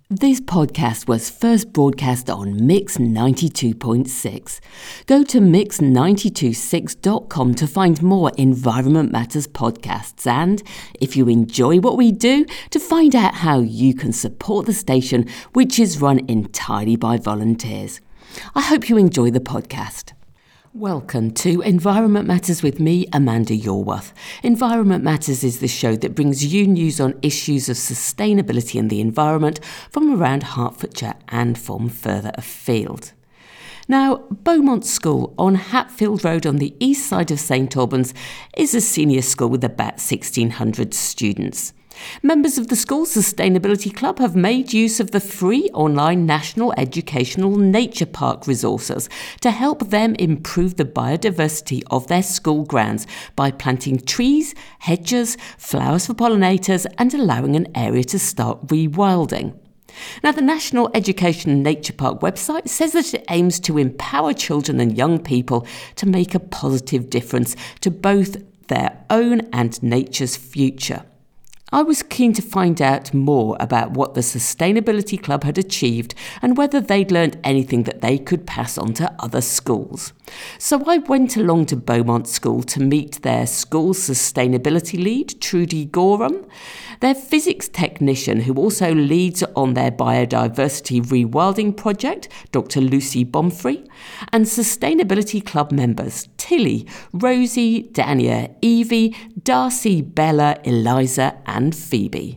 This podcast was first broadcast on Mix 92.6. Go to mix926.com to find more Environment Matters podcasts and, if you enjoy what we do, to find out how you can support the station, which is run entirely by volunteers. I hope you enjoy the podcast. Welcome to Environment Matters with me, Amanda Yorworth. Environment Matters is the show that brings you news on issues of sustainability and the environment from around Hertfordshire and from further afield. Now, Beaumont School on Hatfield Road on the east side of St Albans is a senior school with about 1,600 students. Members of the school's Sustainability Club have made use of the free online National Educational Nature Park resources to help them improve the biodiversity of their school grounds by planting trees, hedges, flowers for pollinators and allowing an area to start rewilding. Now, the National Education Nature Park website says that it aims to empower children and young people to make a positive difference to both their own and nature's future. I was keen to find out more about what the Sustainability Club had achieved and whether they'd learned anything that they could pass on to other schools. So I went along to Beaumont School to meet their school's sustainability lead, Trudy Gorham, their physics technician who also leads on their biodiversity rewilding project, Dr. Lucy Bomfrey, and Sustainability Club members Tilly, Rosie, Dania, Evie, Darcy, Bella, Eliza and Phoebe.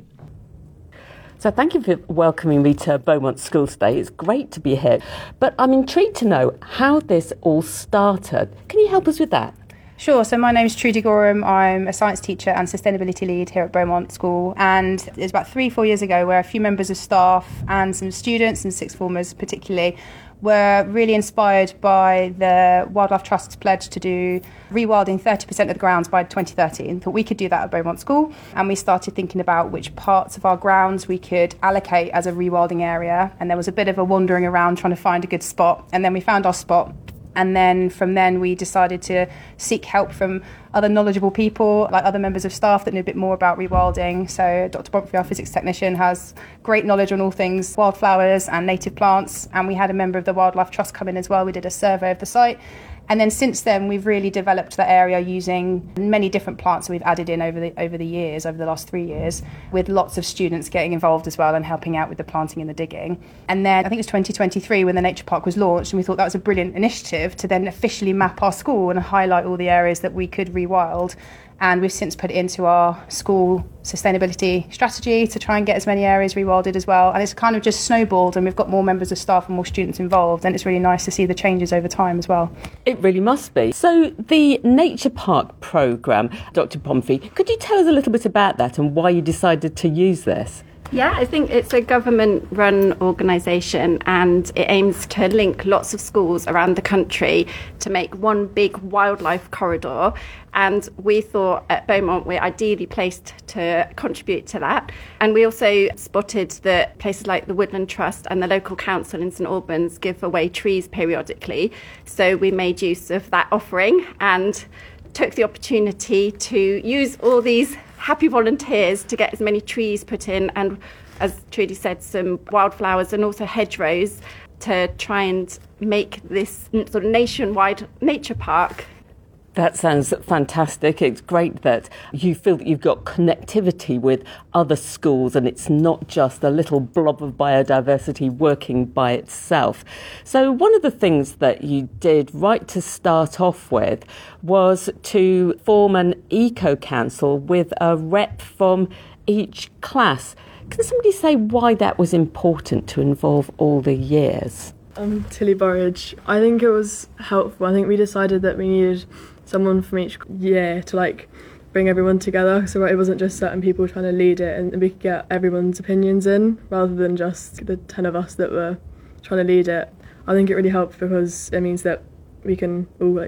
So thank you for welcoming me to Beaumont School today. It's great to be here. But I'm intrigued to know how this all started. Can you help us with that? Sure. So my name is Trudy Gorham. I'm a science teacher and sustainability lead here at Beaumont School. And it was about 3-4 years ago where a few members of staff and some students and sixth formers particularly were really inspired by the Wildlife Trust's pledge to do rewilding 30% of the grounds by 2030 and thought we could do that at Beaumont School. And we started thinking about which parts of our grounds we could allocate as a rewilding area. And there was a bit of a wandering around trying to find a good spot. And then we found our spot. And then from then we decided to seek help from other knowledgeable people, like other members of staff that knew a bit more about rewilding. So Dr. Bomfrey, our physics technician, has great knowledge on all things wildflowers and native plants. And we had a member of the Wildlife Trust come in as well. We did a survey of the site. And then since then, we've really developed the area using many different plants that we've added in over the years, over the last 3 years, with lots of students getting involved as well and helping out with the planting and the digging. And then I think it was 2023 when the Nature Park was launched, and we thought that was a brilliant initiative to then officially map our school and highlight all the areas that we could rewild. And we've since put it into our school sustainability strategy to try and get as many areas rewilded as well. And it's kind of just snowballed and we've got more members of staff and more students involved. And it's really nice to see the changes over time as well. It really must be. So the Nature Park programme, Dr. Bomfrey, could you tell us a little bit about that and why you decided to use this? Yeah, I think it's a government-run organisation and it aims to link lots of schools around the country to make one big wildlife corridor. And we thought at Beaumont we're ideally placed to contribute to that. And we also spotted that places like the Woodland Trust and the local council in St Albans give away trees periodically. So we made use of that offering and took the opportunity to use all these happy volunteers to get as many trees put in and, as Trudy said, some wildflowers and also hedgerows to try and make this sort of nationwide nature park. That sounds fantastic. It's great that you feel that you've got connectivity with other schools and it's not just a little blob of biodiversity working by itself. So one of the things that you did right to start off with was to form an eco-council with a rep from each class. Can somebody say why that was important to involve all the years? Tilly Burridge. I think it was helpful. I think we decided that we needed someone from each year to bring everyone together, so it wasn't just certain people trying to lead it, and we could get everyone's opinions in rather than just the 10 of us that were trying to lead it. I think it really helped because it means that we can all,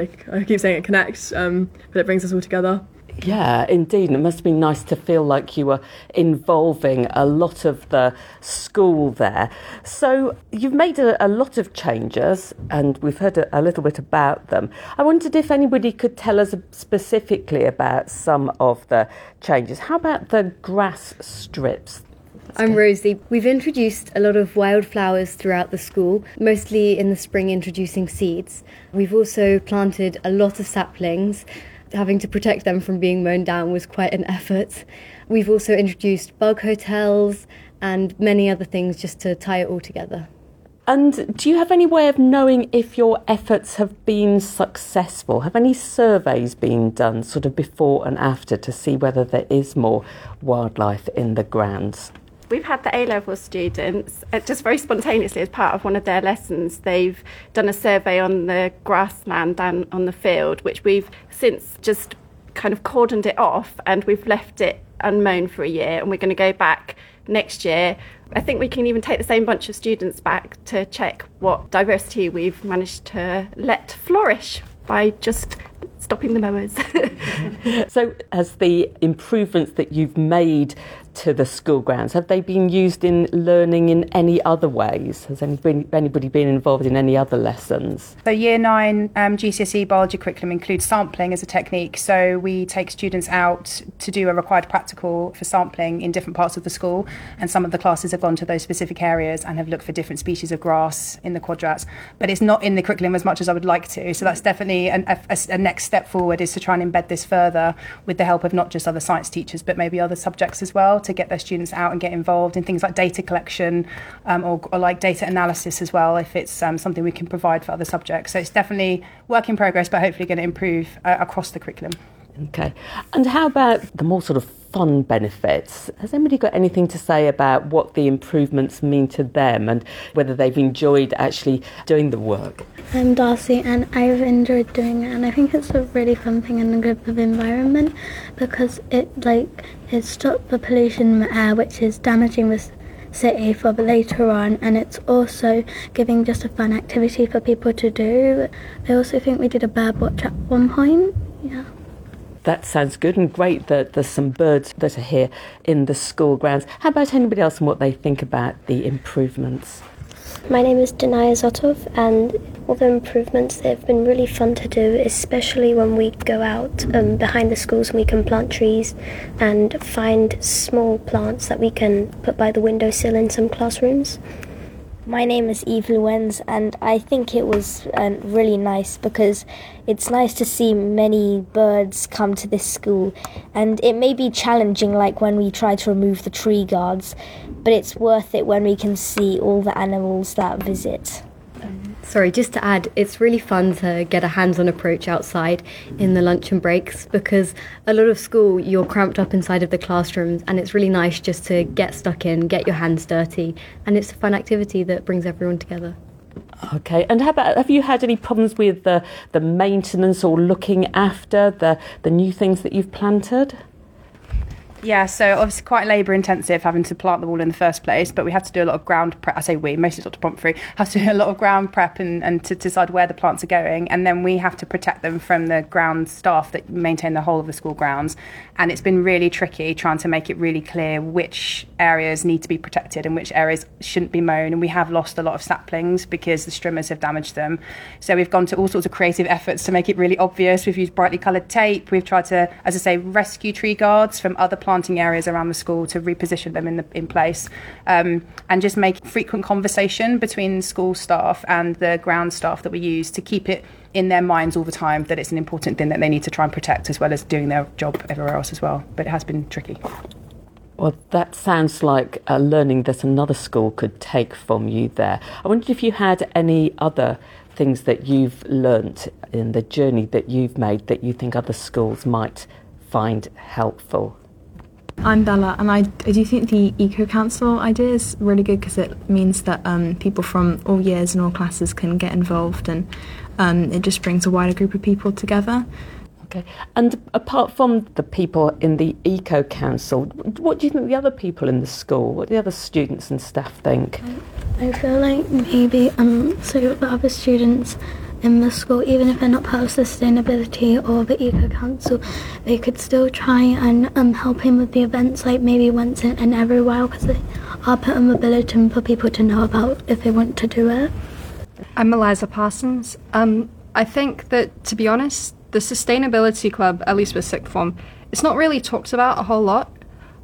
I keep saying it, connect, but it brings us all together. Yeah, indeed. And it must be nice to feel like you were involving a lot of the school there. So you've made a lot of changes and we've heard a little bit about them. I wondered if anybody could tell us specifically about some of the changes. How about the grass strips? I'm Rosie. We've introduced a lot of wildflowers throughout the school, mostly in the spring introducing seeds. We've also planted a lot of saplings. Having to protect them from being mown down was quite an effort. We've also introduced bug hotels and many other things just to tie it all together. And do you have any way of knowing if your efforts have been successful? Have any surveys been done sort of before and after to see whether there is more wildlife in the grounds? We've had the A-level students, just very spontaneously as part of one of their lessons, they've done a survey on the grassland down on the field, which we've since just kind of cordoned it off and we've left it unmown for a year, and we're going to go back next year. I think we can even take the same bunch of students back to check what diversity we've managed to let flourish by just stopping the mowers. So has the improvements that you've made to the school grounds, have they been used in learning in any other ways? Has anybody been involved in any other lessons? So Year 9 GCSE biology curriculum includes sampling as a technique. So we take students out to do a required practical for sampling in different parts of the school, and some of the classes have gone to those specific areas and have looked for different species of grass in the quadrats. But it's not in the curriculum as much as I would like to. So that's definitely a next step forward, is to try and embed this further with the help of not just other science teachers, but maybe other subjects as well, to get their students out and get involved in things like data collection or like data analysis as well, if it's something we can provide for other subjects. So it's definitely work in progress, but hopefully going to improve across the curriculum. Okay. And how about the more sort of fun benefits? Has anybody got anything to say about what the improvements mean to them and whether they've enjoyed actually doing the work? I'm Darcy and I've enjoyed doing it, and I think it's a really fun thing and a good for the environment because it stopped the pollution in the air, which is damaging the city for later on, and it's also giving just a fun activity for people to do. I also think we did a bird watch at one point. Yeah. That sounds good, and great that there's some birds that are here in the school grounds. How about anybody else and what they think about the improvements? My name is Denaya Zotov, and all the improvements, they've been really fun to do, especially when we go out behind the schools and we can plant trees and find small plants that we can put by the windowsill in some classrooms. My name is Eve Luenz, and I think it was really nice because it's nice to see many birds come to this school, and it may be challenging like when we try to remove the tree guards, but it's worth it when we can see all the animals that visit. Sorry, just to add, it's really fun to get a hands-on approach outside in the lunch and breaks, because a lot of school you're cramped up inside of the classrooms, and it's really nice just to get stuck in, get your hands dirty, and it's a fun activity that brings everyone together. Okay, and how about, have you had any problems with the maintenance or looking after the new things that you've planted? Yeah, so obviously quite labour intensive having to plant the wall in the first place, but we have to do a lot of ground prep. I say we, mostly Dr. Pomfrey, have to do a lot of ground prep and to decide where the plants are going, and then we have to protect them from the ground staff that maintain the whole of the school grounds. And it's been really tricky trying to make it really clear which areas need to be protected and which areas shouldn't be mown, and we have lost a lot of saplings because the strimmers have damaged them. So we've gone to all sorts of creative efforts to make it really obvious. We've used brightly coloured tape. We've tried to, as I say, rescue tree guards from other planting areas around the school to reposition them in place, and just make frequent conversation between school staff and the ground staff that we use to keep it in their minds all the time that it's an important thing that they need to try and protect, as well as doing their job everywhere else as well. But it has been tricky. Well, that sounds like a learning that another school could take from you there. I wondered if you had any other things that you've learnt in the journey that you've made that you think other schools might find helpful. I'm Bella, and I do think the Eco Council idea is really good because it means that people from all years and all classes can get involved, and it just brings a wider group of people together. Okay. And apart from the people in the Eco Council, what do you think the other people in the school, what do the other students and staff think? I feel like maybe so the other students in the school, even if they're not part of sustainability or the Eco Council, they could still try and help him with the events, like maybe once in every while, because they are put on the bulletin for people to know about if they want to do it. I'm Eliza Parsons. I think that, to be honest, the Sustainability Club, at least with sixth form, it's not really talked about a whole lot.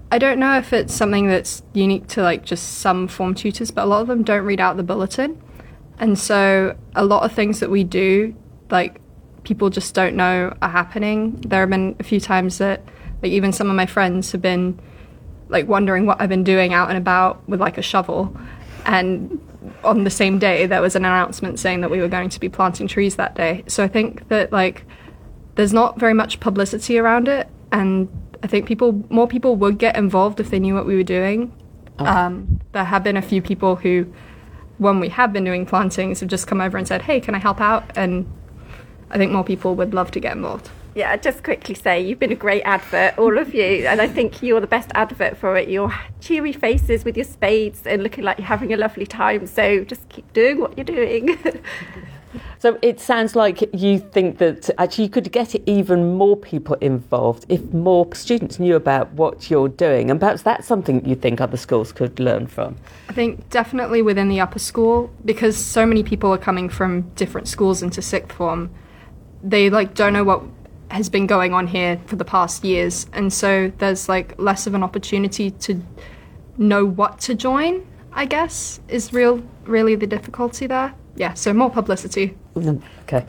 I don't know if it's something that's unique to like just some form tutors, but a lot of them don't read out the bulletin. And so a lot of things that we do, like, people just don't know are happening. There have been a few times that, like, even some of my friends have been, like, wondering what I've been doing out and about with, like, a shovel. And on the same day, there was an announcement saying that we were going to be planting trees that day. So I think that, like, there's not very much publicity around it. And I think more people would get involved if they knew what we were doing. Okay. There have been a few people who, when we have been doing plantings, have just come over and said, hey, can I help out? And I think more people would love to get involved. Yeah, I'd just quickly say you've been a great advert, all of you, and I think you're the best advert for it. Your cheery faces with your spades and looking like you're having a lovely time, so just keep doing what you're doing. So it sounds like you think that actually you could get even more people involved if more students knew about what you're doing, and perhaps that's something you think other schools could learn from. I think definitely within the upper school, because so many people are coming from different schools into sixth form, they like don't know what has been going on here for the past years, and so there's like less of an opportunity to know what to join, I guess, is really the difficulty there. Yeah, so more publicity. Okay.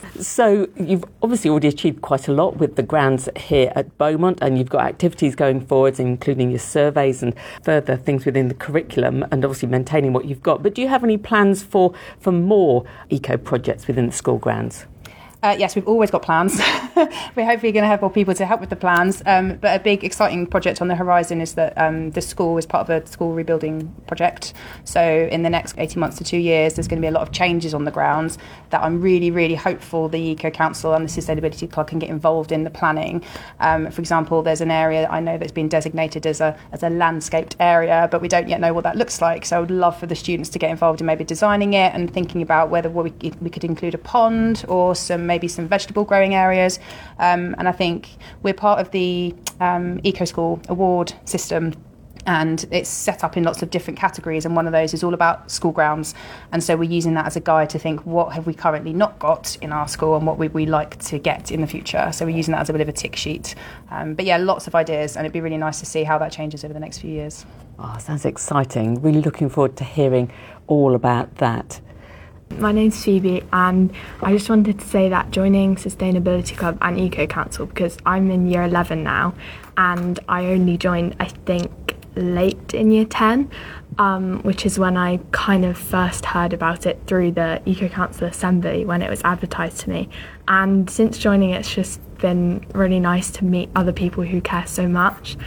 So you've obviously already achieved quite a lot with the grounds here at Beaumont, and you've got activities going forwards, including your surveys and further things within the curriculum, and obviously maintaining what you've got. But do you have any plans for more eco projects within the school grounds? Yes, we've always got plans. We're hopefully going to have more people to help with the plans. But a big, exciting project on the horizon is that the school is part of a school rebuilding project. So in the next 18 months to 2 years, there's going to be a lot of changes on the grounds that I'm really, really hopeful the Eco Council and the Sustainability Club can get involved in the planning. For example, there's an area I know that's been designated as a landscaped area, but we don't yet know what that looks like. So I would love for the students to get involved in maybe designing it and thinking about whether we could include a pond or maybe some vegetable growing areas. And I think we're part of the Eco School award system, and it's set up in lots of different categories, and one of those is all about school grounds. And so we're using that as a guide to think, what have we currently not got in our school and what would we like to get in the future? So we're using that as a bit of a tick sheet. But yeah, lots of ideas, and it'd be really nice to see how that changes over the next few years. Oh, sounds exciting. Really looking forward to hearing all about that. My name's Phoebe, and I just wanted to say that joining Sustainability Club and Eco Council, because I'm in year 11 now, and I only joined, I think, late in year 10, which is when I kind of first heard about it through the Eco Council Assembly when it was advertised to me. And since joining, it's just been really nice to meet other people who care so much.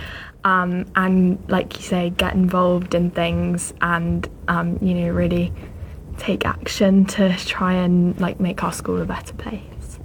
And like you say, get involved in things and, really take action to try and make our school a better place.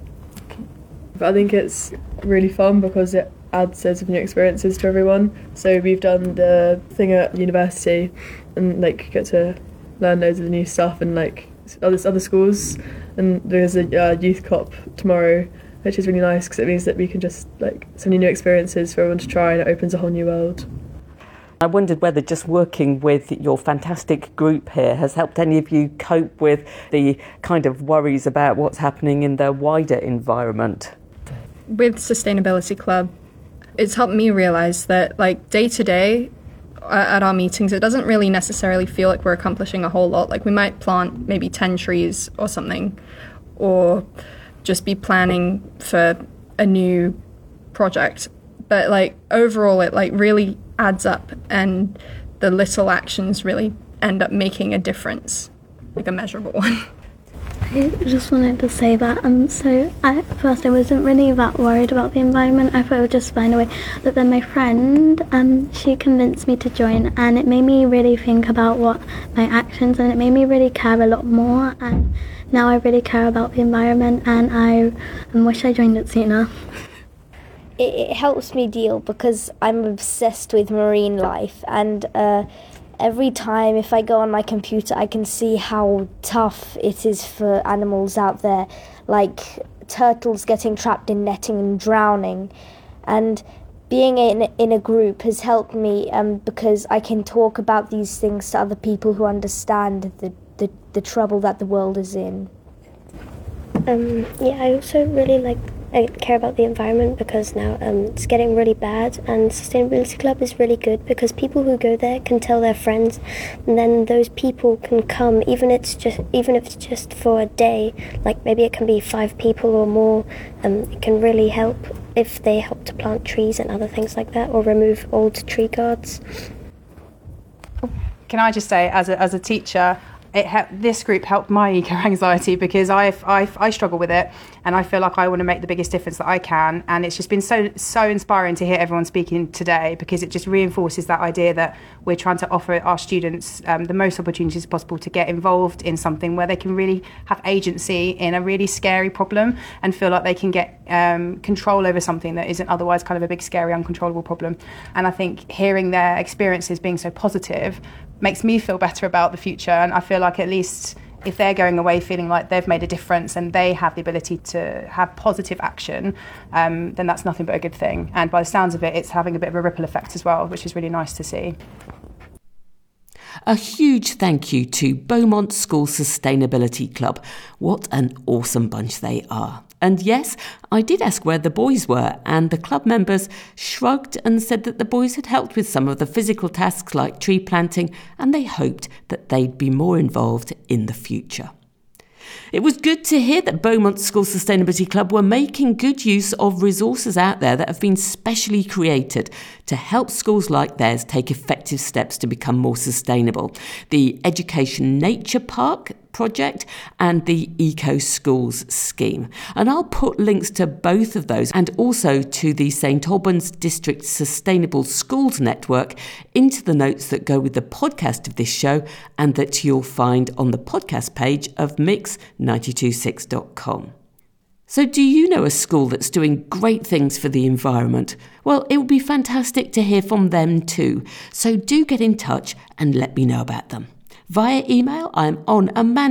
But I think it's really fun because it adds loads of new experiences to everyone. So we've done the thing at university and get to learn loads of new stuff and other schools. And there's a youth COP tomorrow, which is really nice because it means that we can just so many new experiences for everyone to try, and it opens a whole new world. I wondered whether just working with your fantastic group here has helped any of you cope with the kind of worries about what's happening in the wider environment. With Sustainability Club, it's helped me realise that day to day at our meetings, it doesn't really necessarily feel like we're accomplishing a whole lot. We might plant maybe 10 trees or something, or just be planning for a new project. But overall, it really adds up, and the little actions really end up making a difference, a measurable one. I just wanted to say that so at first I wasn't really that worried about the environment. I thought I would just find a way, but then my friend she convinced me to join, and it made me really think about what my actions, and it made me really care a lot more, and now I really care about the environment, and I wish I joined it sooner. It helps me deal because I'm obsessed with marine life, and every time if I go on my computer I can see how tough it is for animals out there, like turtles getting trapped in netting and drowning. And being in a group has helped me because I can talk about these things to other people who understand the trouble that the world is in. I also really like care about the environment, because now it's getting really bad, and Sustainability Club is really good because people who go there can tell their friends, and then those people can come, even if it's just for a day, like maybe it can be 5 people or more. It can really help if they help to plant trees and other things like that, or remove old tree guards. Can I just say, as a teacher, this group helped my eco-anxiety, because I struggle with it, and I feel like I want to make the biggest difference that I can. And it's just been so inspiring to hear everyone speaking today, because it just reinforces that idea that we're trying to offer our students the most opportunities possible to get involved in something where they can really have agency in a really scary problem, and feel like they can get control over something that isn't otherwise kind of a big, scary, uncontrollable problem. And I think hearing their experiences being so positive makes me feel better about the future, and I feel like at least if they're going away feeling like they've made a difference and they have the ability to have positive action, then that's nothing but a good thing. And by the sounds of it, it's having a bit of a ripple effect as well, which is really nice to see. A huge thank you to Beaumont School Sustainability Club. What an awesome bunch they are. And yes, I did ask where the boys were, and the club members shrugged and said that the boys had helped with some of the physical tasks like tree planting, and they hoped that they'd be more involved in the future. It was good to hear that Beaumont School Sustainability Club were making good use of resources out there that have been specially created to help schools like theirs take effective steps to become more sustainable. The Education Nature Park project and the Eco Schools scheme. And I'll put links to both of those, and also to the St Albans District Sustainable Schools Network, into the notes that go with the podcast of this show, and that you'll find on the podcast page of mix926.com. So do you know a school that's doing great things for the environment? Well, it would be fantastic to hear from them too. So do get in touch and let me know about them. Via email, I'm on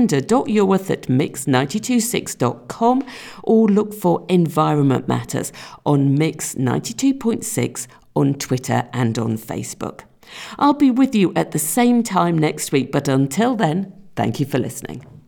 amanda.yorworth@mix926.com, or look for Environment Matters on Mix 92.6 on Twitter and on Facebook. I'll be with you at the same time next week, but until then, thank you for listening.